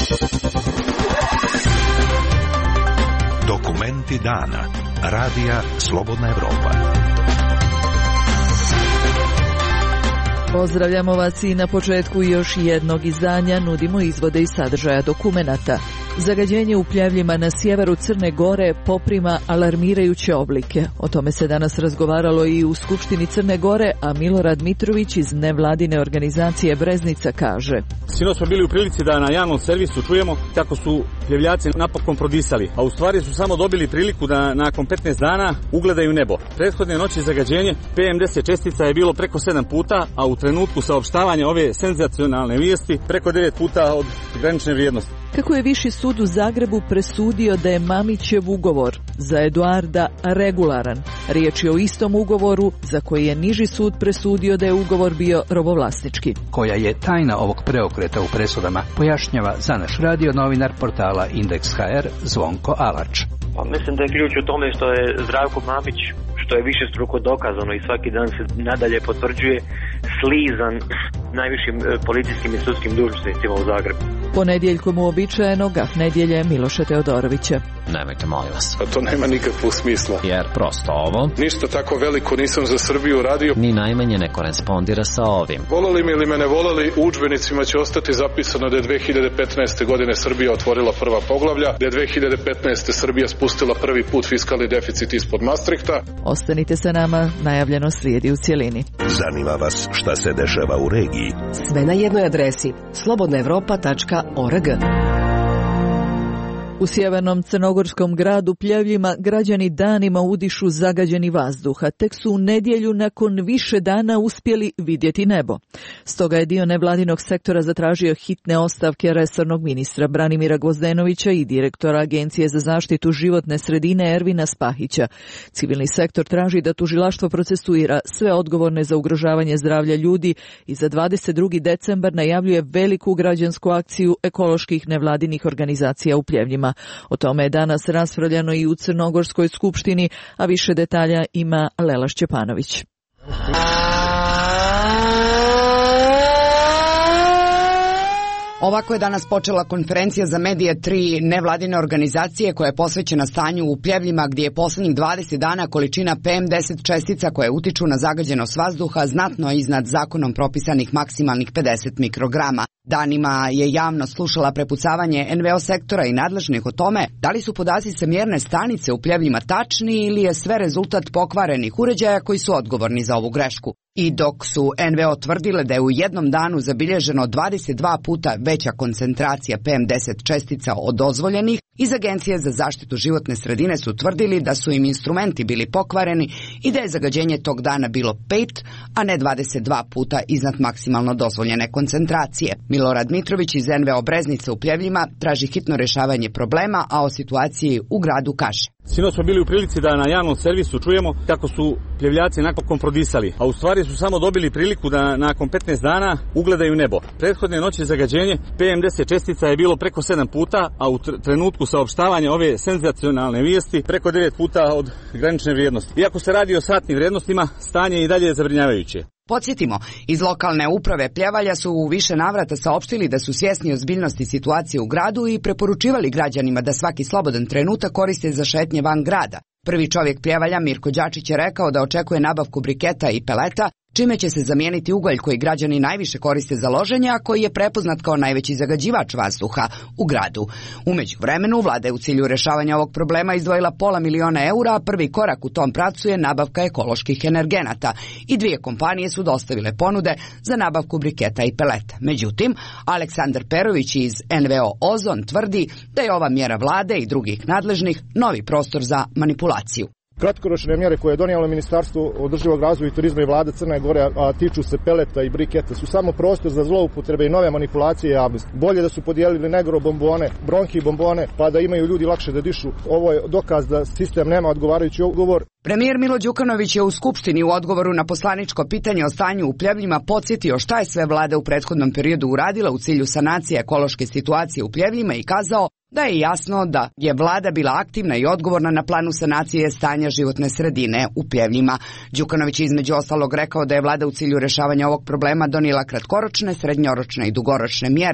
Dokumenti dana. Radija Slobodna Evropa. Pozdravljamo vas i na početku još jednog izdanja nudimo izvode iz sadržaja dokumenata. Zagađenje u pljevljima na sjeveru Crne Gore poprima alarmirajuće oblike. O tome se danas razgovaralo i u Skupštini Crne Gore, a Milorad Mitrović iz nevladine organizacije Breznica kaže: Sinoć smo bili u prilici da na javnom servisu čujemo kako su pljevljaci napokon prodisali, a u stvari su samo dobili priliku da nakon 15 dana ugledaju nebo. Prethodne noći zagađenje PM10 čestica je bilo preko 7 puta, a u trenutku saopštavanja ove senzacionalne vijesti preko 9 puta od granične vrijednosti. Kako je Viši sud u Zagrebu presudio da je Mamićev ugovor za Eduarda regularan. Riječ je o istom ugovoru za koji je niži sud presudio da je ugovor bio robovlasnički. Koja je tajna ovog preokreta u presudama, pojašnjava za naš radio novinar portala Indeks.hr Zvonko Alač. Pa mislim da je ključ u tome što je Zdravko Mamić, što je višestruko dokazano i svaki dan se nadalje potvrđuje, slizan najvišim policijskim i sudskim dužnosnicima u Zagrebu. Ponedjeljkom uobičajeno gaf nedjelje Miloša Teodorovića. Nemojte, molim vas. Pa to nema nikakvog smisla. Jer prosto ovo... Ništa tako veliko nisam za Srbiju radio. Ni najmanje ne korespondira sa ovim. Voleli mi ili me ne voleli, u udžbenicima će ostati zapisano da je 2015. godine Srbija otvorila prva poglavlja, da je 2015. Srbija spustila prvi put fiskalni deficit ispod Maastrichta. Ostanite sa nama, najavljeno slijedi u cjelini. Zanima vas šta se dešava u regiji? Sve na jednoj adresi slobodnaevropa.org. U sjevernom crnogorskom gradu Pljevljima građani danima udišu zagađeni vazduh, a tek su u nedjelju nakon više dana uspjeli vidjeti nebo. Stoga je dio nevladinog sektora zatražio hitne ostavke resornog ministra Branimira Gvozdenovića i direktora Agencije za zaštitu životne sredine Ervina Spahića. Civilni sektor traži da tužilaštvo procesuira sve odgovorne za ugrožavanje zdravlja ljudi i za 22. decembar najavljuje veliku građansku akciju ekoloških nevladinih organizacija u Pljevljima. O tome je danas raspravljano i u Crnogorskoj skupštini, a više detalja ima Lela Šćepanović. Ovako je danas počela konferencija za medije 3 nevladine organizacije koja je posvećena stanju u Pljevljima, gdje je posljednjih 20 dana količina PM10 čestica koje utiču na zagađenost vazduha znatno iznad zakonom propisanih maksimalnih 50 mikrograma. Danima je javnost slušala prepucavanje NVO sektora i nadležnih o tome da li su podaci sa mjerne stanice u Pljevljima tačni ili je sve rezultat pokvarenih uređaja koji su odgovorni za ovu grešku. I dok su NVO tvrdile da je u jednom danu zabilježeno 22 puta veća koncentracija PM10 čestica od dozvoljenih, iz Agencije za zaštitu životne sredine su tvrdili da su im instrumenti bili pokvareni i da je zagađenje tog dana bilo 5, a ne 22 puta iznad maksimalno dozvoljene koncentracije. Milorad Mitrović iz NVO Breznica u Pljevljima traži hitno rješavanje problema, a o situaciji u gradu kaže: Sinoć smo bili u prilici da na javnom servisu čujemo kako su pljevljaci napokon prodisali, a u stvari su samo dobili priliku da nakon 15 dana ugledaju nebo. Prethodne noći zagađenje PM10 čestica je bilo preko 7 puta, a u trenutku saopštavanja ove senzacionalne vijesti preko 9 puta od granične vrijednosti. Iako se radi o satnim vrijednostima, stanje i dalje je zabrinjavajuće. Podsjetimo, iz lokalne uprave Pljevalja su u više navrata saopštili da su svjesni ozbiljnosti situacije u gradu i preporučivali građanima da svaki slobodan trenutak koriste za šetnje van grada. Prvi čovjek Pljevalja, Mirko Đačić, je rekao da očekuje nabavku briketa i peleta, čime će se zamijeniti ugalj koji građani najviše koriste za loženje, a koji je prepoznat kao najveći zagađivač vazduha u gradu. U međuvremenu, vlada je u cilju rješavanja ovog problema izdvojila $500.000 eura, a prvi korak u tom pravcu je nabavka ekoloških energenata i 2 kompanije su dostavile ponude za nabavku briketa i peleta. Međutim, Aleksandar Perović iz NVO Ozon tvrdi da je ova mjera vlade i drugih nadležnih novi prostor za manipulaciju. Kratkoročne mjere koje je donijelo Ministarstvo održivog razvoja i turizma i vlada Crne Gore, a tiču se peleta i briketa, su samo prostor za zloupotrebe i nove manipulacije javnosti. Bolje da su podijelili negro bombone, bronhi bombone, pa da imaju ljudi lakše da dišu. Ovo je dokaz da sistem nema odgovarajući odgovor. Premijer Milo Đukanović je u Skupštini u odgovoru na poslaničko pitanje o stanju u Pljevljima podsjetio šta je sve vlada u prethodnom periodu uradila u cilju sanacije ekološke situacije u Pljevljima i kazao da je jasno da je vlada bila aktivna i odgovorna na planu sanacije stanja životne sredine u Pljevljima. Đukanović je između ostalog rekao da je vlada u cilju rješavanja ovog problema donijela kratkoročne, srednjoročne i dugoročne mjere.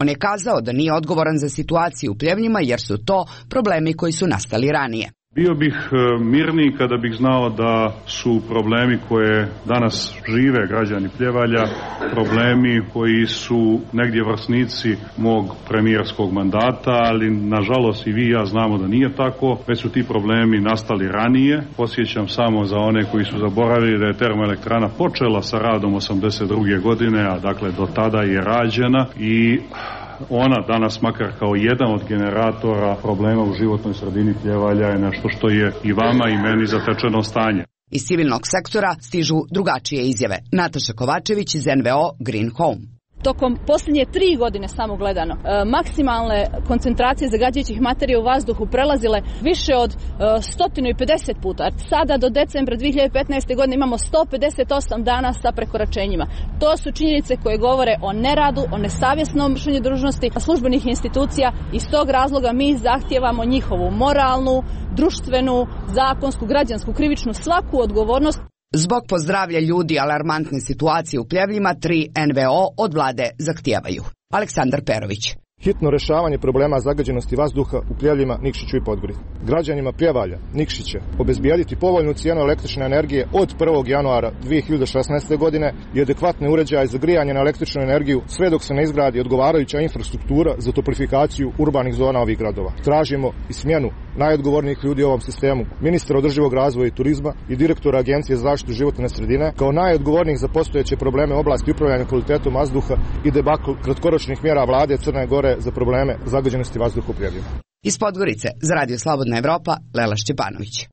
On je kazao da nije odgovoran za situaciju u Pljevljima jer su to problemi koji su nastali ranije. Bio bih mirniji kada bih znao da su problemi koje danas žive građani Pljevalja, problemi koji su negdje vrsnici mog premijerskog mandata, ali nažalost i vi i ja znamo da nije tako, već su ti problemi nastali ranije. Posjećam samo za one koji su zaboravili da je termoelektrana počela sa radom 82. godine, a dakle do tada je rađena i ona danas makar kao jedan od generatora problema u životnoj sredini Pljevalja je nešto što je i vama i meni zatečeno stanje. Iz civilnog sektora stižu drugačije izjave. Nataša Kovačević iz NVO Green Home. Tokom posljednje 3 godine samo gledano, maksimalne koncentracije zagađujućih materija u vazduhu prelazile više od 150 puta. Sada do decembra 2015. godine imamo 158 dana sa prekoračenjima. To su činjenice koje govore o neradu, o nesavjesnom vršenju dužnosti službenih institucija. Iz tog razloga mi zahtijevamo njihovu moralnu, društvenu, zakonsku, građansku, krivičnu, svaku odgovornost. Zbog pozdravlja ljudi alarmantne situacije u Pljevljima, 3 NVO od vlade zahtijevaju. Aleksandar Perović. Hitno rešavanje problema zagađenosti vazduha u Pljevljima, Nikšiću i Podgorici. Građanima Pljevalja, Nikšića, obezbijediti povoljnu cijenu električne energije od 1. januara 2016. godine i adekvatne uređaje za grijanje na električnu energiju sve dok se ne izgradi odgovarajuća infrastruktura za toplifikaciju urbanih zona ovih gradova. Tražimo i smjenu najodgovornijih ljudi u ovom sistemu, ministra održivog razvoja i turizma i direktora Agencije za zaštitu životne sredine, kao najodgovornijih za postojeće probleme u oblasti upravljanja kvalitetom vazduha i debakl kratkoročnih mjera vlade Crne Gore za probleme zagađenosti vazduha u Pljevljima. Iz Podgorice za Radio Slobodna Evropa, Lela Šćepanović.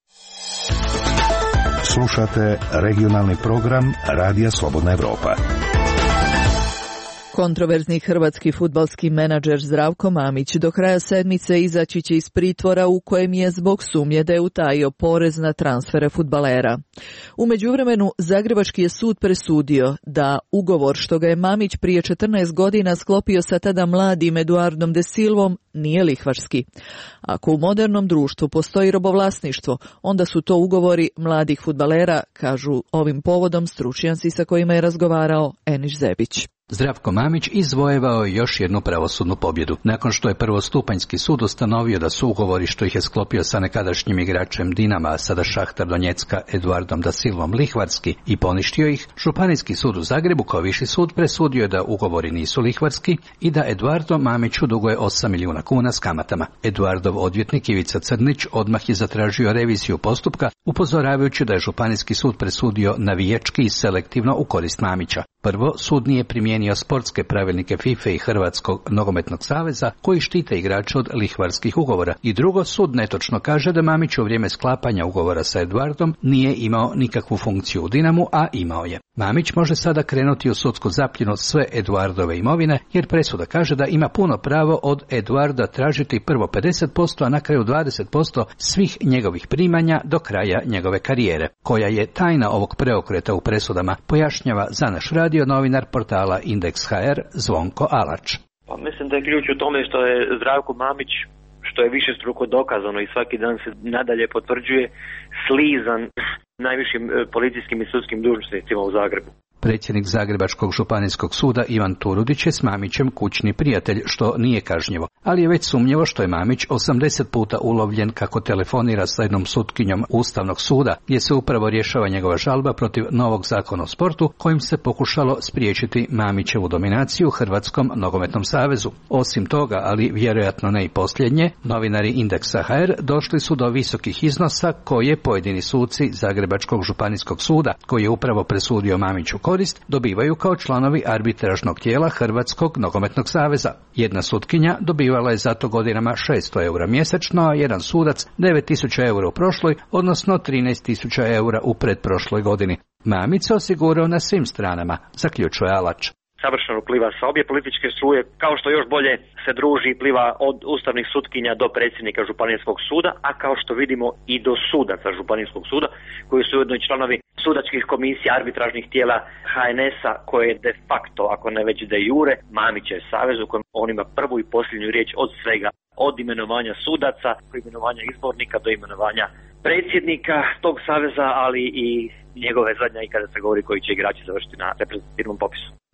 Slušate regionalni program Radija Slobodna Evropa. Kontroverzni hrvatski fudbalski menadžer Zdravko Mamić do kraja sedmice izaći će iz pritvora u kojem je zbog sumnje da je utajio porez na transfere fudbalera. U međuvremenu, Zagrebački je sud presudio da ugovor što ga je Mamić prije 14 godina sklopio sa tada mladim Eduardom de Silvom nije lihvarski. Ako u modernom društvu postoji robovlasništvo, onda su to ugovori mladih fudbalera, kažu ovim povodom stručnjaci sa kojima je razgovarao Eniš Zebić. Zdravko Mamić izvojevao je još jednu pravosudnu pobjedu. Nakon što je prvostupanjski sud ustanovio da su ugovori što ih je sklopio sa nekadašnjim igračem Dinama, a sada Šahtar Donjecka Eduardom da Silvom lihvarski i poništio ih, Županijski sud u Zagrebu kao viši sud presudio je da ugovori nisu lihvarski i da Eduardo Mamiću duguje 8 milijuna kuna s kamatama. Eduardov odvjetnik Ivica Crnić odmah je zatražio reviziju postupka, upozoravajući da je Županijski sud presudio navijački i selektivno u korist Mamića. Prvo, sud nije primijenio sportske pravilnike FIFA i Hrvatskog nogometnog saveza koji štite igrače od lihvarskih ugovora. I drugo, sud netočno kaže da Mamić u vrijeme sklapanja ugovora sa Eduardom nije imao nikakvu funkciju u Dinamu, a imao je. Mamić može sada krenuti u sudsku zapljenu sve Eduardove imovine, jer presuda kaže da ima puno pravo od Eduarda tražiti prvo 50%, a na kraju 20% svih njegovih primanja do kraja njegove karijere. Koja je tajna ovog preokreta u presudama, pojašnjava za naš radio novinar portala Indeks.hr Zvonko Alač. Pa mislim da je ključ u tome što je Zdravko Mamić, što je višestruko dokazano i svaki dan se nadalje potvrđuje, slizan najvišim policijskim i sudskim dužnosnicima u Zagrebu. Predsjednik Zagrebačkog županijskog suda Ivan Turudić je s Mamićem kućni prijatelj, što nije kažnjivo, ali je već sumnjivo što je Mamić 80 puta ulovljen kako telefonira sa jednom sutkinjom Ustavnog suda, gdje se upravo rješava njegova žalba protiv novog zakona o sportu, kojim se pokušalo spriječiti Mamićevu dominaciju u Hrvatskom nogometnom savezu. Osim toga, ali vjerojatno ne i posljednje, novinari Indeksa.hr došli su do visokih iznosa koje pojedini suci Zagrebačkog županijskog suda, koji je upravo presudio Mamiću korist, dobivaju kao članovi arbitražnog tijela Hrvatskog nogometnog saveza. Jedna sutkinja dobivala je zato godinama 600 eura mjesečno, a jedan sudac 9.000 eura u prošloj, odnosno 13.000 eura u pretprošloj godini. Mamić se osigurao na svim stranama, zaključuje Alač. Savršeno pliva sa obje političke struje, kao što još bolje se druži i pliva od ustavnih sutkinja do predsjednika Županijskog suda, a kao što vidimo i do sudaca Županijskog suda, koji su ujedno i članovi sudačkih komisija, arbitražnih tijela HNS-a, koje je de facto, ako ne već de jure, Mamićev savez u kojem on ima prvu i posljednju riječ od svega, od imenovanja sudaca, imenovanja izbornika do imenovanja predsjednika tog saveza, ali i njegove zadnje i kada se govori koji će igrači završiti na reprezentativnom popisu.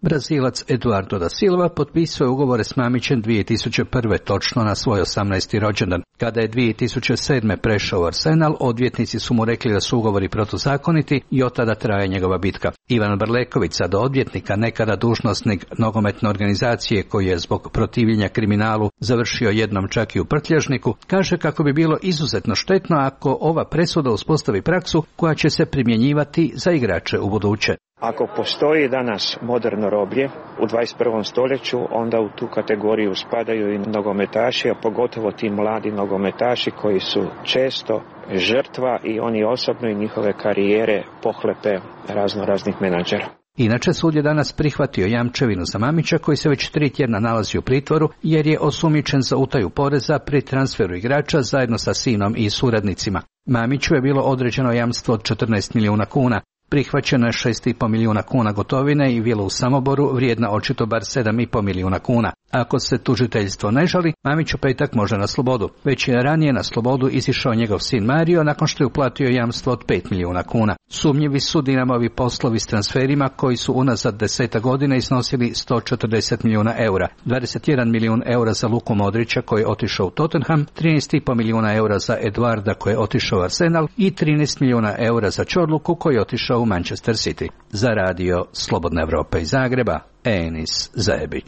Brazilac Eduardo da Silva potpisao ugovore s Mamićem 2001. točno na svoj 18. rođendan. Kada je 2007. prešao u Arsenal, odvjetnici su mu rekli da su ugovori protuzakoniti i od tada traje njegova bitka. Ivan Brleković, sada odvjetnika, nekada dužnosnik nogometne organizacije koji je zbog protivljenja kriminalu završio jednom čak i u prtljažniku, kaže kako bi bilo izuzetno štetno ako ova presuda uspostavi praksu koja će se primjenjivati za igrače u buduće. Ako postoji danas moderno roblje u 21. stoljeću, onda u tu kategoriju spadaju i nogometaši, a pogotovo ti mladi nogometaši koji su često žrtva i oni osobno i njihove karijere pohlepe raznih menadžera. Inače, sud je danas prihvatio jamčevinu za Mamića koji se već 3 tjedna nalazi u pritvoru jer je osumnjičen za utaju poreza pri transferu igrača zajedno sa sinom i suradnicima. Mamiću je bilo određeno jamstvo od 14 milijuna kuna. Prihvaćeno je 6,5 milijuna kuna gotovine i vila u Samoboru vrijedna očito bar 7,5 milijuna kuna. Ako se tužiteljstvo ne žali, Mamić u petak može na slobodu. Već je ranije na slobodu izišao njegov sin Mario nakon što je uplatio jamstvo od 5 milijuna kuna. Sumnjivi su Dinamovi poslovi s transferima koji su unazad 10 godina iznosili 140 milijuna eura. 21 milijun eura za Luku Modrića koji je otišao u Tottenham, 13,5 milijuna eura za Eduarda koji je otišao u Arsenal i 13 milijuna eura za Čorluku koji je otišao u Manchester City. Za radio Slobodna Evropa iz Zagreba, Enis Zajebić.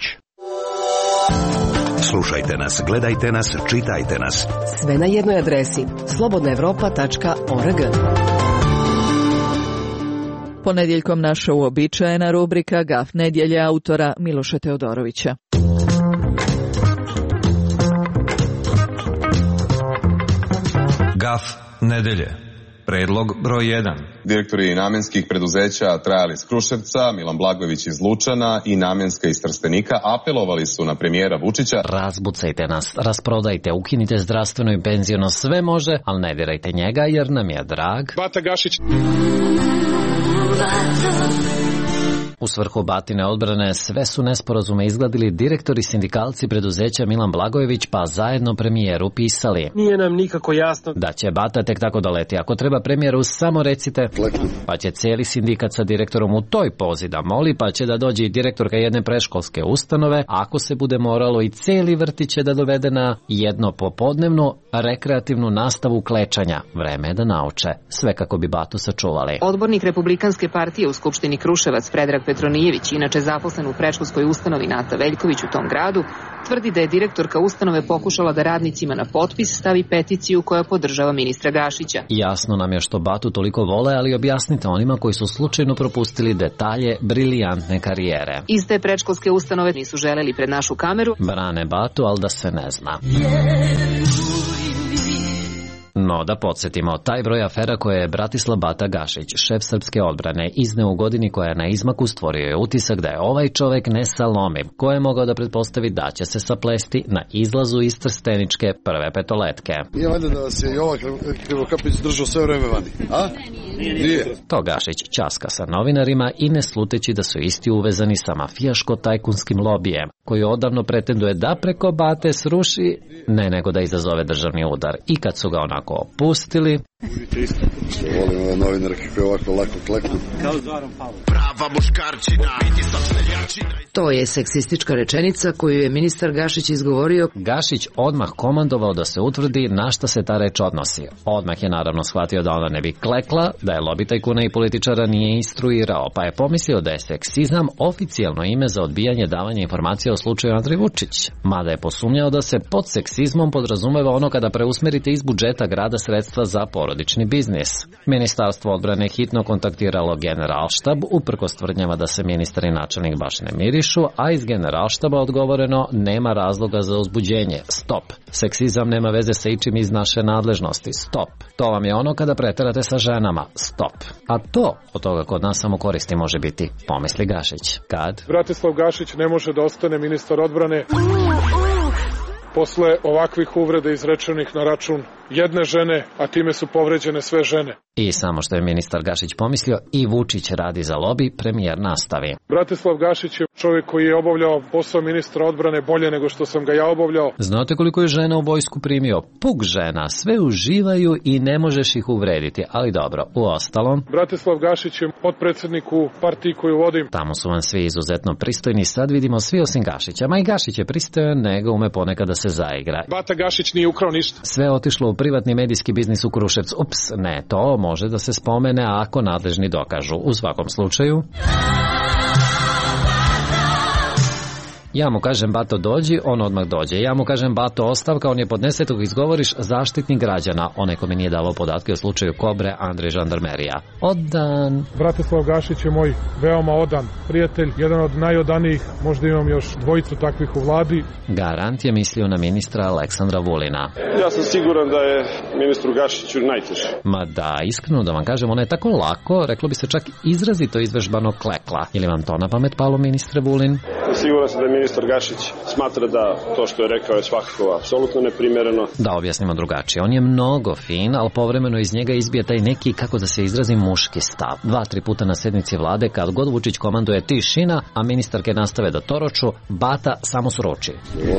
Slušajte nas, gledajte nas, čitajte nas. Sve na jednoj adresi slobodnaevropa.org. Ponedjeljkom naša uobičajena rubrika Gaf nedjelje autora Miloša Teodorovića. Gaf nedelje. Predlog broj 1. Direktori namjenskih preduzeća Trajal iz Kruševca, Milan Blagojević iz Lučana i Namjenska iz Trstenika apelovali su na premijera Vučića. Razbucajte nas, rasprodajte, ukinite zdravstveno i penziono, sve može, ali ne dirajte njega jer nam je drag Bata Gašić. U svrhu Batine odbrane sve su nesporazume izgladili direktori sindikalci preduzeća Milan Blagojević pa zajedno premijeru pisali. Nije nam nikako jasno da će Bata tek tako doleti. Ako treba premijeru samo recite, pa će cijeli sindikat sa direktorom u toj pozi da moli, pa će da dođe i direktorka jedne predškolske ustanove, ako se bude moralo i cijeli vrtić će da dovede na jedno popodnevnu rekreativnu nastavu klečanja. Vreme je da nauče, sve kako bi Batu sačuvali. Odbornik Republikanske partije u Skupštini Kruševac Predrag Petronijević, inače zaposlen u predškolskoj ustanovi Nata Veljković u tom gradu, tvrdi da je direktorka ustanove pokušala da radnicima na potpis stavi peticiju koja podržava ministra Gašića. Jasno nam je što Batu toliko vole, ali objasnite onima koji su slučajno propustili detalje briljantne karijere. Iz te predškolske ustanove nisu želeli pred našu kameru. Brane Batu, ali da se ne zna. No, da podsjetimo, taj broj afera koje je Bratislav Bata Gašić, šef srpske odbrane, izneo u godini koja je na izmaku, stvorio je utisak da je ovaj čovek nesalomiv, ko je mogao da pretpostavi da će se saplesti na izlazu iz Trsteničke prve petoletke. Nije valjda da vas je i ovaj Krivokapić držao sve vreme vani, a? Nije. To Gašić ćaska sa novinarima i ne sluteći da su isti uvezani sa mafijaško-tajkunskim lobijem, koji odavno pretenduje da preko Bate sruši, ne nego da izazove državni udar. I kad su ga onako opustili... Volim ove novinare kako je ovako lako kleknu. Prava muškarčina, to je seksistička rečenica koju je ministar Gašić izgovorio. Gašić odmah komandovao da se utvrdi na šta se ta reč odnosi. Odmah je naravno shvatio da ona ne bi klekla, da je lobi tajkuna i političara nije instruirao, pa je pomislio da je seksizam oficijalno ime za odbijanje davanja informacija o slučaju Andrej Vučić. Mada je posumnjao da se pod seksizmom podrazumeva ono kada preusmerite iz budžeta grada sredstva za porodični biznis. Ministarstvo odbrane hitno kontaktiralo Generalštab, uprkos tvrdnjama da se ministar i načelnik baš ne mirišu, a iz Generalštaba odgovoreno nema razloga za uzbuđenje. Stop. Seksizam nema veze sa ičim iz naše nadležnosti. Stop. To vam je ono kada preterate sa ženama. Stop. A to od toga kod nas samo koristi može biti, pomisli Gašić. Kad? Bratislav Gašić ne može da ostane ministar odbrane posle ovakvih uvreda izrečenih na račun jedne žene, a time su povređene sve žene. I samo što je ministar Gašić pomislio, i Vučić radi za lobi, premijer nastavi. Bratislav Gašić je čovjek koji je obavljao posao ministra odbrane bolje nego što sam ga ja obavljao. Znate koliko je žena u vojsku primio? Puk žena, sve uživaju i ne možeš ih uvrediti, ali dobro, uostalom. Bratislav Gašić je potpredsjednik u partiji koju vodim. Tamo su vam svi izuzetno pristojni, sad vidimo svi osim Gašića, ma i Gašić je pristojan, nego ume ponekad da se zaigra. Bata Gašić nije ukrao ništa. Sve otišlo u privatni medijski biznis u Kruševcu. Ups, ne, to može da se spomene ako nadležni dokažu. U svakom slučaju... Ja mu kažem Bato dođi, on odmah dođe. Ja mu kažem Bato ostavka, on je podnese, tog izgovoriš Zaštitnik građana. Onaj ko mi nije davao podatke o slučaju Kobre, Andrej žandarmerija. Odan. Bratislav Gašić je moj veoma odan prijatelj, jedan od najodanijih, možda imam još dvojicu takvih u vladi. Garant je mislio na ministra Aleksandra Vulina. Ja sam siguran da je ministru Gašiću najteže. Ma da, iskreno da vam kažem, ona je tako lako, reklo bi se čak izrazito izvežbano klekla. Ili vam to na pamet palo, ministre Vulin? Siguran sam da je ministar Gašić smatra da to što je rekao je svakako apsolutno neprimereno. Da objasnimo drugačije, on je mnogo fin, ali povremeno iz njega izbija taj neki, kako da se izrazim, muški stav. 2-3 puta na sednici vlade, kad god Vučić komanduje tišina, a ministarke nastave da toroču, Bata samo sroči.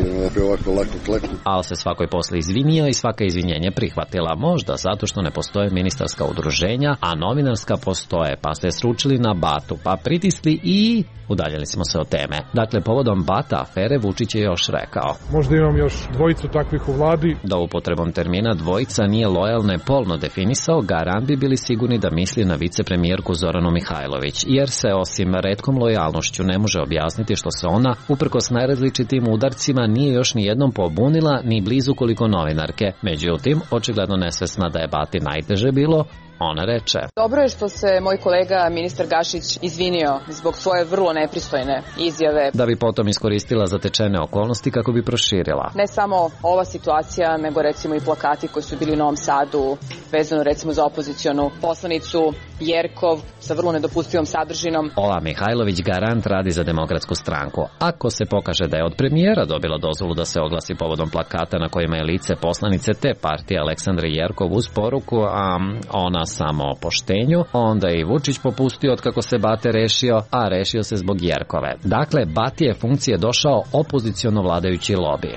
Ali se svakoj posle izvinio i svaka izvinjenje prihvatila, možda zato što ne postoje ministarska udruženja, a novinarska postoje, pa ste sručili na Batu, pa pritisli i udaljili smo se od teme. Dakle, povodom Bata afere Vučić je još rekao. Možda imam još dvojicu takvih u vladi. Da upotrebom termina dvojica nije lojalno i polno definisao, garant bi bili sigurni da misli na vicepremijerku Zoranu Mihajlović, jer se osim retkom lojalnošću ne može objasniti što se ona, uprkos najrazličitim udarcima, nije još ni jednom pobunila, ni blizu koliko novinarke. Međutim, očigledno nesvesna da je Bati najteže bilo, ona reče. Dobro je što se moj kolega ministar Gašić izvinio zbog svoje vrlo nepristojne izjave. Da bi potom iskoristila zatečene okolnosti kako bi proširila. Ne samo ova situacija, nego recimo i plakati koji su bili u Novom Sadu, vezano recimo za opozicionu poslanicu Jerkov sa vrlo nedopustivom sadržinom. Ova Mihajlović garant radi za Demokratsku stranku. Ako se pokaže da je od premijera dobila dozvolu da se oglasi povodom plakata na kojima je lice poslanice te partije Aleksandre Jerkov uz poruku, a ona samo o poštenju, onda je i Vučić popustio od kako se Bate rešio, a rešio se zbog Jerkove. Dakle, Bati je funkcije došao opoziciono vladajući lobi.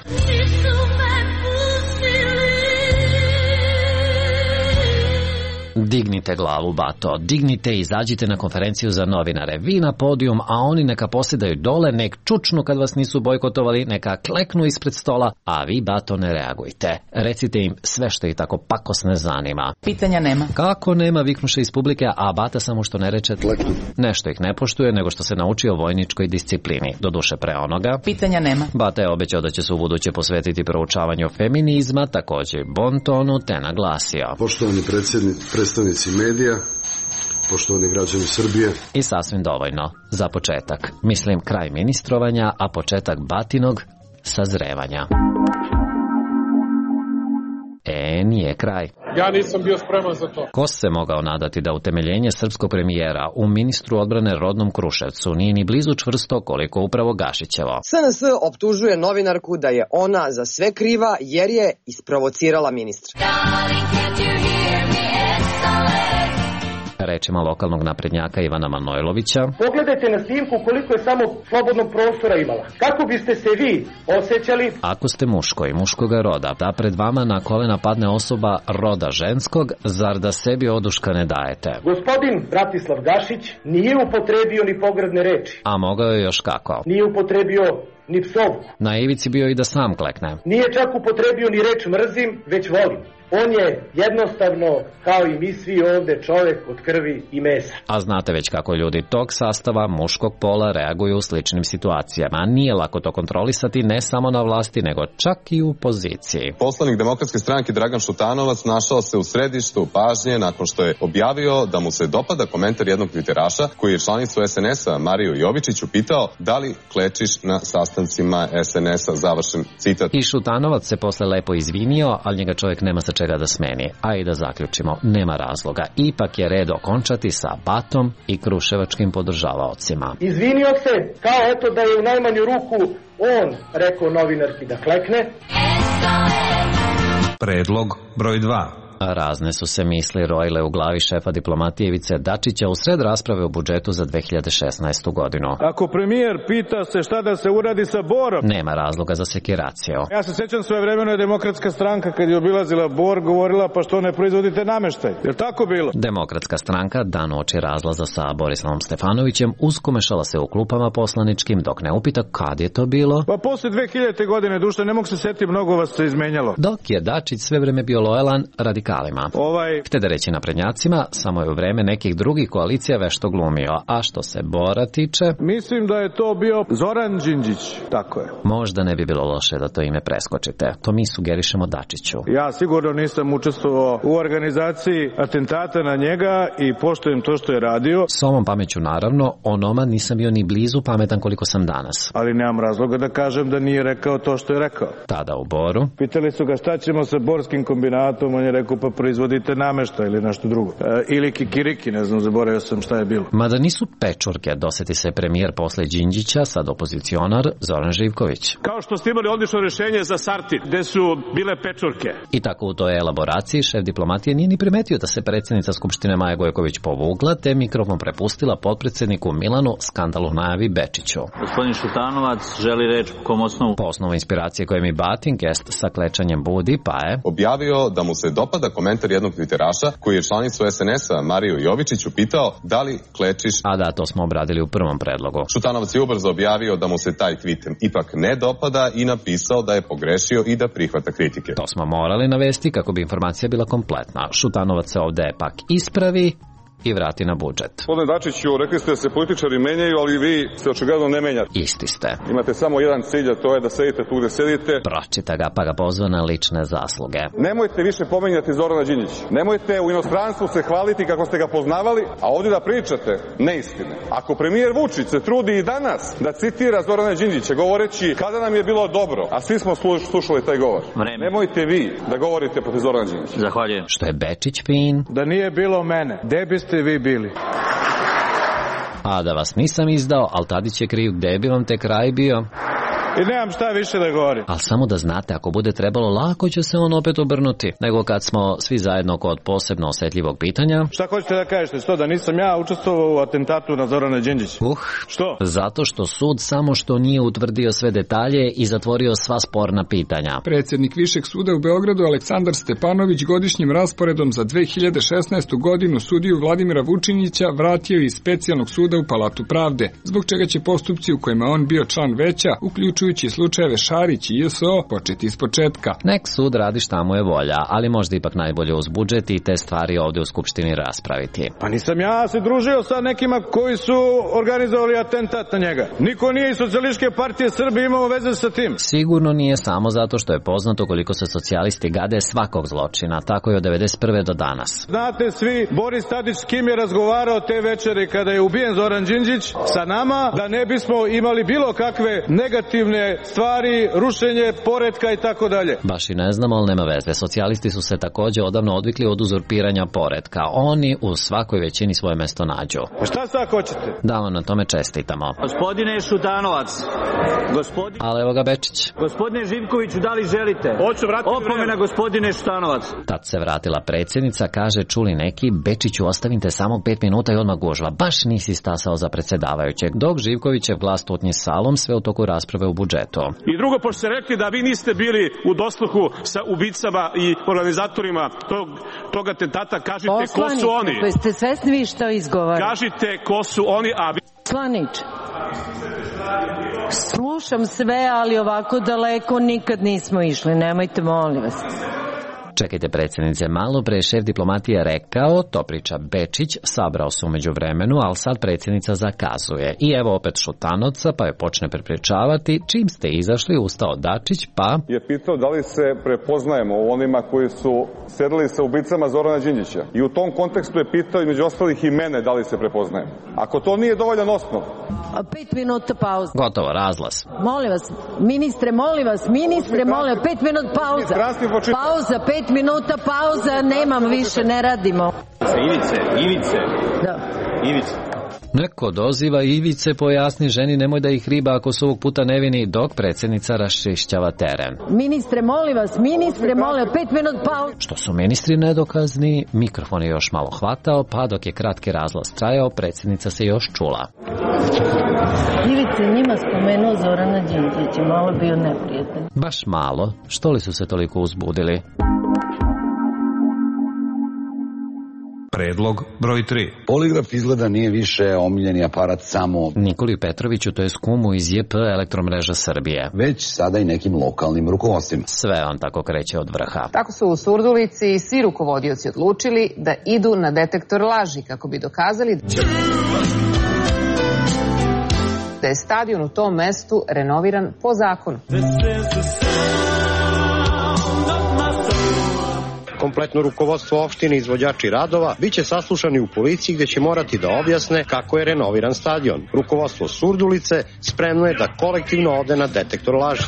Dignite glavu, Bato, dignite i izađite na konferenciju za novinare. Vi na podijum, a oni neka posjedaju dole, nek čučnu kad vas nisu bojkotovali, neka kleknu ispred stola, a vi, Bato, ne reagujte. Recite im sve što ih tako pakosne zanima. Pitanja nema. Kako nema, viknuše iz publike, a Bata samo što ne reče nešto ih ne poštuje, nego što se naučio vojničkoj disciplini. Doduše pre onoga. Pitanja nema. Bata je obećao da će se u buduće posvetiti feminizma, također bontonu, te naglasio. Poštovani predstavnici medija, poštovani građani Srbije. I sasvim dovoljno. Za početak. Mislim kraj ministrovanja, a početak Batinog sazrevanja. Nije kraj. Ja nisam bio spreman za to. Ko se mogao nadati da utemeljenje srpskog premijera u ministru odbrane rodnom Kruševcu nije ni blizu čvrsto koliko upravo Gašićevo. SNS optužuje novinarku da je ona za sve kriva jer je isprovocirala ministra. Rečima lokalnog naprednjaka Ivana Manojlovića. Pogledajte na snimku koliko je samo slobodnog prostora imala. Kako biste se vi osjećali? Ako ste muško i muškoga roda, da pred vama na kolena padne osoba roda ženskog, zar da sebi oduška ne dajete? Gospodin Bratislav Gašić nije upotrebio ni pogrdne reči. A mogao je još kako? Nije upotrebio ni psovku. Na ivici bio i da sam klekne. Nije čak upotrebio ni reč mrzim, već volim. On je jednostavno, kao i mi svi ovde, čovjek od krvi i mesa. A znate već kako ljudi tog sastava muškog pola reaguju u sličnim situacijama. Nije lako to kontrolisati ne samo na vlasti, nego čak i u poziciji. Poslanik Demokratske stranke Dragan Šutanovac našao se u središtu pažnje nakon što je objavio da mu se dopada komentar jednog twitteraša koji je članicu SNS-a Mariju Jovičiću pitao da li klečiš na sastancima SNS-a, završen citat. I Šutanovac se posle lepo izvinio, ali njega čovjek nema sa čega da smeni. A i da zaključimo, nema razloga. Ipak je red okončati sa Batom i kruševačkim podržavaocima. Izvinio se, kao eto da je u najmanju ruku on rekao novinarki da klekne. Predlog broj 2. Razne su se misli rojile u glavi šefa diplomatije Ivice Dačića u sred rasprave o budžetu za 2016. godinu. Ako premijer pita se šta da se uradi sa Borom, nema razloga za sekiraciju. Ja se sećam svojevremeno je Demokratska stranka kad je obilazila Bor govorila pa što ne proizvodite nameštaj. Je li tako bilo? Demokratska stranka dan uoči razlaza sa Borislavom Stefanovićem uskomešala se u klupama poslaničkim dok ne upita kad je to bilo. Pa posle 2000. godine, Dušan, ne mogu se setiti, mnogo vas se izmenjalo. Dok je Dačić sve vreme bio lojalan radikalima. Htede da reći naprednjacima, samo je u vreme nekih drugih koalicija vešto glumio. A što se Bora tiče... Mislim da je to bio Zoran Đinđić, tako je. Možda ne bi bilo loše da to ime preskočite. To mi sugerišemo Dačiću. Ja sigurno nisam učestvovao u organizaciji atentata na njega i poštujem to što je radio. S ovom pameću naravno, onoma nisam bio ni blizu pametan koliko sam danas. Ali nemam razloga da kažem da nije rekao to što je rekao. Tada u Boru. Pitali su ga šta ćemo sa borskim kombinatom, on je rekao pa proizvodite namešta ili nešto drugo. Ili kikiriki, ne znam, zaboravio sam šta je bilo. Mada nisu pečurke, doseti se premijer posle Đinđića, sad opozicionar Zoran Živković. Kao što ste imali odlično rešenje za Sartid, gde su bile pečurke. I tako u toj elaboraciji šef diplomatije nije ni primetio da se predsjednica Skupštine Maja Gojković povukla, te mikrofon prepustila potpredsjedniku Milanu, skandal u najavi Bečiću. Gospodin Šutanovac želi reč kom osnovu? Po osnovu inspiracije koje mi Batin gest sa klečanjem budi, pa je objavio da mu se dopada komentar jednog twitteraša koji je članicu SNS-a Mariju Jovičiću pitao da li klečiš... A da, to smo obradili u prvom predlogu. Šutanovac je ubrzo objavio da mu se taj tweet ipak ne dopada i napisao da je pogrešio i da prihvata kritike. To smo morali navesti kako bi informacija bila kompletna. Šutanovac se ovde pak ispravi i vrati na budžet. Gospodine Dačiću, rekli ste da se političari menjaju, ali vi se očigledno ne menjate. Isti ste. Imate samo jedan cilj, a to je da sedite tu gde sedite. Pročita ga pa ga pozva na lične zasluge. Nemojte više pomenjati Zorana Đinđića. Nemojte u inostranstvu se hvaliti kako ste ga poznavali, a ovdje da pričate neistine. Ako premijer Vučić se trudi i danas da citira Zorana Đinđića govoreći kada nam je bilo dobro, a svi smo slušali taj govor. Nemojte vi da govorite protiv Zorana Đinđića. Zahvaljujem. Što je Bečić fin? Da nije bilo mene, gde biste vi bili? A da vas nisam izdao, ali Tadić je kriv, gde bi vam te kraj bio? I nemam šta više da govorim. Ali samo da znate, ako bude trebalo, lako će se on opet obrnuti, nego kad smo svi zajedno kod posebno osjetljivog pitanja. Šta hoćete da kažete? Što, da nisam ja učestvovao u atentatu na Zorana Đinđića? Što? Zato što sud samo što nije utvrdio sve detalje i zatvorio sva sporna pitanja. Predsjednik Višeg suda u Beogradu Aleksandar Stepanović godišnjim rasporedom za 2016. godinu sudiju Vladimira Vučinića vratio iz specijalnog suda u Palatu pravde, zbog čega će postupci u kojima on bio član veća, uključujući slučajeve Šarić i JSO, početi iz početka. Nek sud radi šta mu je volja, ali možda ipak najbolje uz budžet i te stvari ovdje u Skupštini raspraviti. Pa nisam ja se družio sa nekima koji su organizovali atentat na njega. Niko nije iz Socijalističke partije Srbije imao veze sa tim. Sigurno nije samo zato što je poznato koliko se socijalisti gade svakog zločina, tako je od 1991. do danas. Znate svi, Boris Tadić s kim je razgovarao te večeri kada je ubijen Zoran Đinđić sa nama, da ne bismo imali bilo kakve negativne stvari, rušenje poretka i tako dalje. Baš i ne znam, ali nema veze. Socijalisti su se također odavno odvikli od uzurpiranja poretka. Oni u svakoj većini svoje mesto nađu. Šta sad hoćete? Da vam na tome čestitamo. Gospodine Šutanovac. Ali evo ga Bečić. Gospodine Živkoviću, da li želite? Hoću vratiti opomena, gospodine Šutanovac. Tad se vratila predsjednica, kaže, čuli neki, Bečiću, ostavite samo 5 minuta i odmah gužva. Baš nisi stasao za predsjedavajućeg. Dok Živkovićev glas tutnji salom sve u toku rasprave u budžetu. I drugo, pošto ste rekli da vi niste bili u dosluhu sa ubicama i organizatorima tog atentata, kažite ko su oni. Poslaniče, ste svesni vi što izgovarate? Kažite ko su oni, a vi... Poslaniče, slušam sve, ali ovako daleko nikad nismo išli, nemojte, molim vas. Čekajte predsjednice, malo pre šef diplomatije rekao, to priča Bečić, sabrao se umeđu vremenu, ali sad predsjednica zakazuje. I evo opet Šutanovca, pa je počne prepričavati, čim ste izašli, ustao Dačić, pa... Je pitao da li se prepoznajemo u onima koji su sedeli sa ubicama Zorana Đinđića. I u tom kontekstu je pitao između ostalih i mene da li se prepoznajemo. Ako to nije dovoljan osnov... 5 minuta pauza. Gotovo, razglas. Molim vas, ministre, molim vas, 5 minuta pauza. Pauza, 5 minuta pauza, nemam više, ne radimo. Ivice. Da. Ivice. Neko doziva Ivice, pojasni ženi nemoj da ih riba ako su ovog puta nevini, dok predsjednica raščišćava teren. Ministre, molim vas, 5 minut pauze. Što su ministri nedokazni, mikrofon je još malo hvatao, pa dok je kratki razlaz trajao, predsjednica se još čula. Ivica njima spomenuo Zorana Đinđića, malo bio neprijatan. Baš malo, što li su se toliko uzbudili? Predlog broj 3. Poligraf izgleda nije više omiljeni aparat samo Nikoli Petroviću, to je kumu iz JP Elektromreža Srbije, već sada i nekim lokalnim rukovodstvima. Sve on tako kreće od vrha. Tako su u Surdulici svi rukovodioci odlučili da idu na detektor laži kako bi dokazali da je stadion u tom mestu renoviran po zakonu. Kompletno rukovodstvo opštine i izvođači radova biće saslušani u policiji gde će morati da objasne kako je renoviran stadion. Rukovodstvo Surdulice spremno je da kolektivno ode na detektor laži.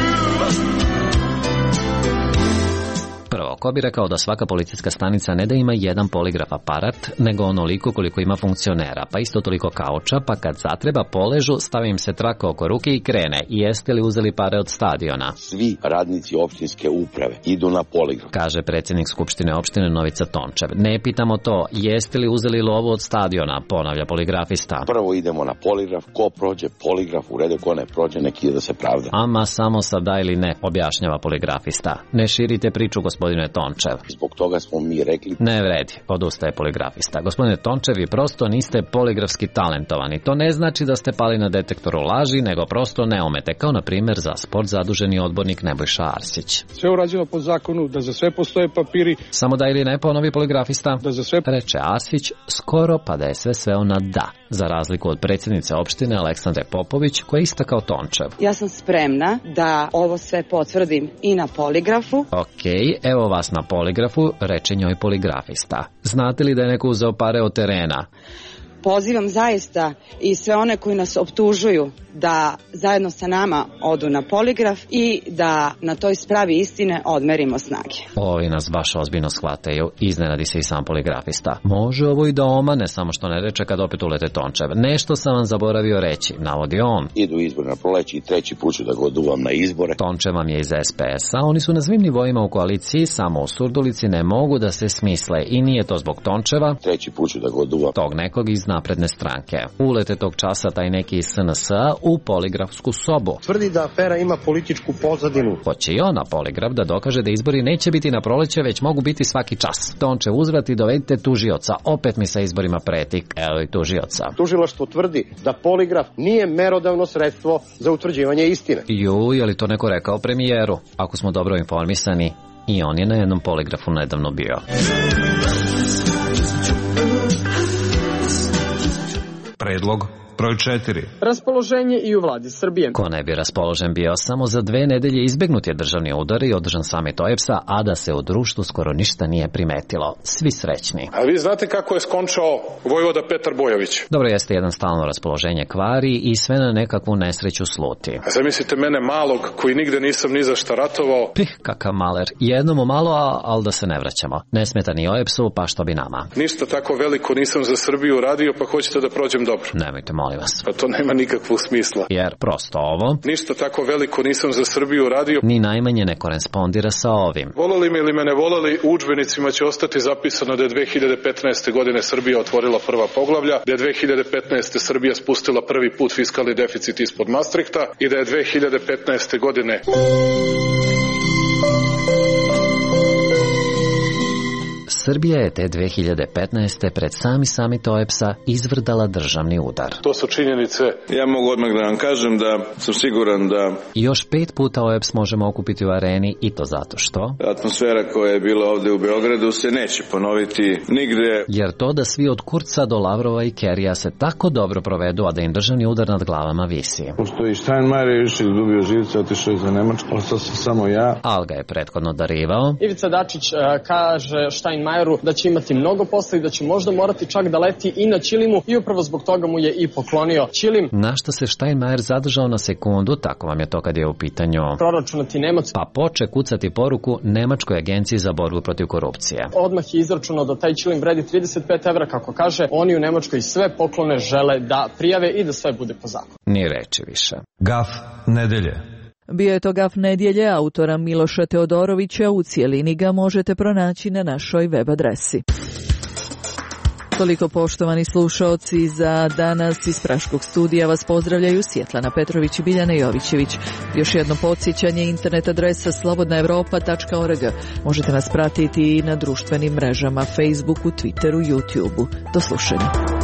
Prvo, ko bi rekao da svaka policijska stanica ne da ima jedan poligraf aparat, nego onoliko koliko ima funkcionera, pa isto toliko kauča, pa kad zatreba poležu, stavi im se traka oko ruke i krene. I jeste li uzeli pare od stadiona? Svi radnici opštinske uprave idu na poligraf, kaže predsjednik Skupštine opštine Novica Tončev. Ne pitamo to, jeste li uzeli lovu od stadiona, ponavlja poligrafista. Prvo idemo na poligraf, ko prođe poligraf u redu, ko ne prođe neki da se pravda. Ama samo sa da ili ne, objašnjava poligrafista. Ne širite priču, gospodine Tončev. Zbog toga smo mi rekli... Ne vredi, odustaje poligrafista. Gospodine Tončev, vi prosto niste poligrafski talentovani. To ne znači da ste pali na detektoru laži, nego prosto ne umete, kao na primjer za sport zaduženi odbornik Nebojša Arsić. Sve urađeno po zakonu, da za sve postoje papiri. Samo da ili ne, ponovi poligrafista. Da za sve... Reče Arsić, skoro pa da je sve sveo na da. Za razliku od predsjednice opštine Aleksandre Popović, koja je ista kao Tončev. Ja sam spremna da ovo sve potvrdim i na poligrafu. Okej, evo vas na poligrafu, reče njoj poligrafista. Znate li da je neko uzeo pare od terena? Pozivam zaista i sve one koji nas optužuju da zajedno sa nama odu na poligraf i da na toj spravi istine odmerimo snage. Ovi nas baš ozbiljno shvataju, iznenadi se i sam poligrafista. Može ovo i da omane, samo što ne reče kad opet ulete Tončev. Nešto sam vam zaboravio reći, navodi on. Idu izbori na proleće i treći put ću da ga oduvam na izbore. Tončev vam je iz SPS-a, oni su na svim nivoima u koaliciji, samo u Surdulici ne mogu da se smisle i nije to zbog Tončeva. Treći put ću da ga oduvam. Tog nekog iz napredne stranke. Ulete tog časa taj neki iz SNS-a u poligrafsku sobu. Tvrdi da afera ima političku pozadinu. Hoće i on na poligraf da dokaže da izbori neće biti na proleće, već mogu biti svaki čas. Tončev uzvrati, dovedite tužioca. Opet mi sa izborima preti. Evo i tužioca. Tužilaštvo tvrdi da poligraf nije merodavno sredstvo za utvrđivanje istine. Je li to neko rekao premijeru? Ako smo dobro informisani, i on je na jednom poligrafu nedavno bio. Predlog broj 4. Raspoloženje i u vladi Srbije. Ko ne bi raspoložen bio, samo za 2 nedelje izbegnut je državni udar i održan samit OEBS-a, a da se u društvu skoro ništa nije primetilo. Svi srećni. A vi znate kako je skončao vojvoda Petar Bojović? Dobro, jeste jedan stalno raspoloženje kvari i sve na nekakvu nesreću sluti. A zamislite mene malog koji nigde nisam ni za šta ratovao. Kakav maler. Jednom malo, ali da se ne vraćamo. Ne smeta ni OEBS-u, pa što bi nama. Ništa tako veliko nisam za Srbiju radio, pa hoćete da prođem dobro. Nemojte, molim vas. Pa to nema nikakvog smisla. Jer prosto ovo... Ništa tako veliko nisam za Srbiju radio. Ni najmanje ne korespondira sa ovim. Voleli me ili me ne voleli, u udžbenicima će ostati zapisano da je 2015. godine Srbija otvorila prva poglavlja, da je 2015. Srbija spustila prvi put fiskalni deficit ispod Maastrichta i da je 2015. godine... Srbija je te 2015. pred sami samit OEBS-a izvrdala državni udar. To su činjenice. Ja mogu odmah da vam kažem da sam siguran da... Još 5 puta OEBS možemo okupiti u areni i to zato što... Atmosfera koja je bila ovde u Beogradu se neće ponoviti nigde. Jer to da svi od Kurca do Lavrova i Kerija se tako dobro provedu, a da im državni udar nad glavama visi. Pošto i Steinmeier je više izgubio živce, otišao je za Nemačku, ostao sam samo ja. Al ga je prethodno darivao. Ivica Dačić kaže Steinmeier Majeru da će imati mnogo posla i da će možda morati čak da leti i na Ćilimu i upravo zbog toga mu je i poklonio Ćilim. Na što se Steinmeier zadržao na sekundu, tako vam je to kad je u pitanju proračunati Nemac, pa poče kucati poruku Nemačkoj agenciji za borbu protiv korupcije. Odmah je izračunao da taj Ćilim vredi 35 evra, kako kaže, oni u Nemačkoj sve poklone žele da prijave i da sve bude po zakonu. Ni reči više. Gaf nedelje. Bio je to Gaf nedjelje autora Miloša Teodorovića, u cijelini ga možete pronaći na našoj web adresi. Toliko, poštovani slušaoci, za danas iz Praškog studija vas pozdravljaju Svjetlana Petrović i Biljana Jovićević. Još jedno podsjećanje, internet adresa slobodnaevropa.org. Možete nas pratiti i na društvenim mrežama Facebooku, Twitteru, YouTubeu. Do slušanja.